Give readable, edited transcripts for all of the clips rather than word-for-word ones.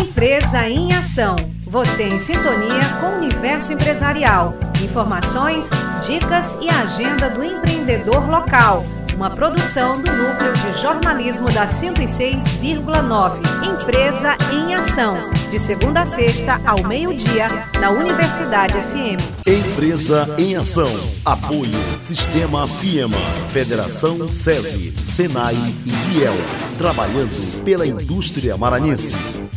Empresa em Ação. Você em sintonia com o universo empresarial. Informações, dicas e agenda do empreendedor local. Uma produção do Núcleo de Jornalismo da 106,9. Empresa em Ação. De segunda a sexta, ao meio-dia, na Universidade FM. Empresa em Ação. Apoio Sistema FIEMA, Federação SESI, SENAI e IEL. Trabalhando pela indústria maranhense.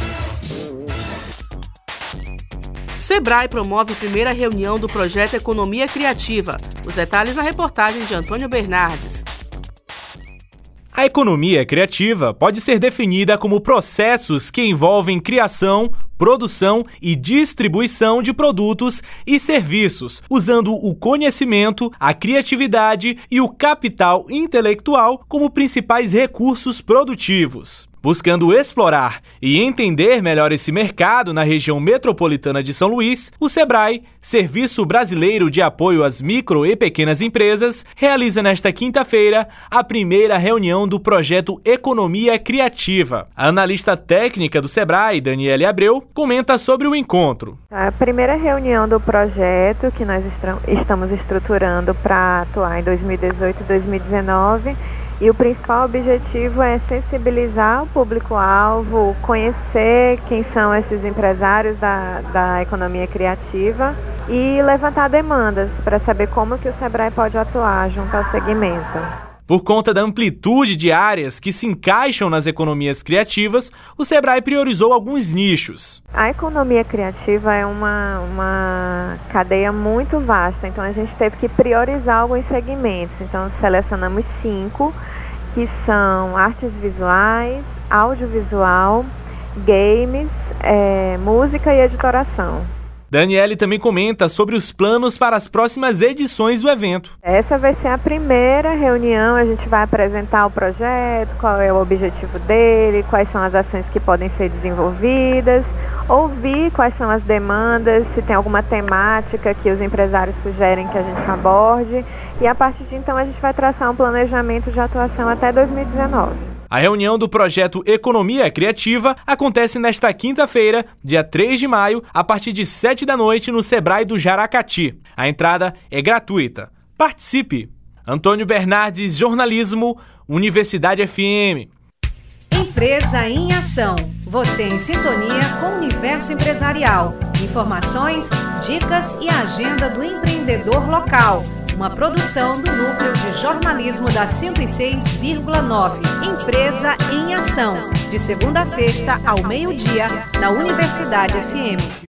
Sebrae promove a primeira reunião do projeto Economia Criativa. Os detalhes na reportagem de Antônio Bernardes. A economia criativa pode ser definida como processos que envolvem criação, produção e distribuição de produtos e serviços, usando o conhecimento, a criatividade e o capital intelectual como principais recursos produtivos. Buscando explorar e entender melhor esse mercado na região metropolitana de São Luís, o Sebrae, Serviço Brasileiro de Apoio às Micro e Pequenas Empresas, realiza nesta quinta-feira a primeira reunião do projeto Economia Criativa. A analista técnica do Sebrae, Daniele Abreu, comenta sobre o encontro. A primeira reunião do projeto que nós estamos estruturando para atuar em 2018 e 2019. E o principal objetivo é sensibilizar o público-alvo, conhecer quem são esses empresários da economia criativa e levantar demandas para saber como que o Sebrae pode atuar junto ao segmento. Por conta da amplitude de áreas que se encaixam nas economias criativas, o Sebrae priorizou alguns nichos. A economia criativa é uma cadeia muito vasta, então a gente teve que priorizar alguns segmentos. Então selecionamos 5, que são artes visuais, audiovisual, games, música e editoração. Daniele também comenta sobre os planos para as próximas edições do evento. Essa vai ser a primeira reunião, a gente vai apresentar o projeto, qual é o objetivo dele, quais são as ações que podem ser desenvolvidas, ouvir quais são as demandas, se tem alguma temática que os empresários sugerem que a gente aborde, e a partir de então a gente vai traçar um planejamento de atuação até 2019. A reunião do projeto Economia Criativa acontece nesta quinta-feira, dia 3 de maio, a partir de 7 da noite no Sebrae do Jaracati. A entrada é gratuita. Participe! Antônio Bernardes, Jornalismo, Universidade FM. Empresa em Ação. Você em sintonia com o universo empresarial. Informações, dicas e agenda do empreendedor local. Uma produção do Núcleo de Jornalismo da 106,9. Empresa em Ação. De segunda a sexta, ao meio-dia, na Universidade FM.